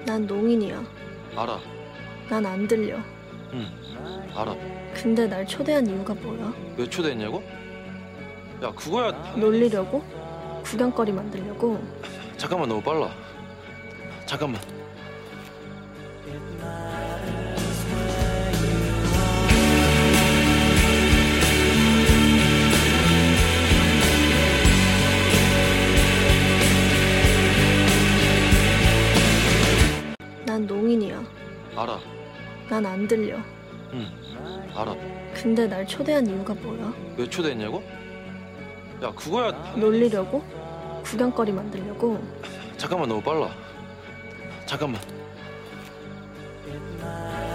난 농인이야. 알아. 난 안 들려. 응, 알아. 근데 날 초대한 이유가 뭐야? 왜 초대했냐고? 야, 그거야. 놀리려고? 구경거리 만들려고? 잠깐만, 너무 빨라. 잠깐만. 난 농인이야. 알아. 난 안 들려. 응, 알아. 근데 날 초대한 이유가 뭐야? 왜 초대했냐고? 야, 그거야. 놀리려고? 구경거리 만들려고? 잠깐만, 너무 빨라. 잠깐만.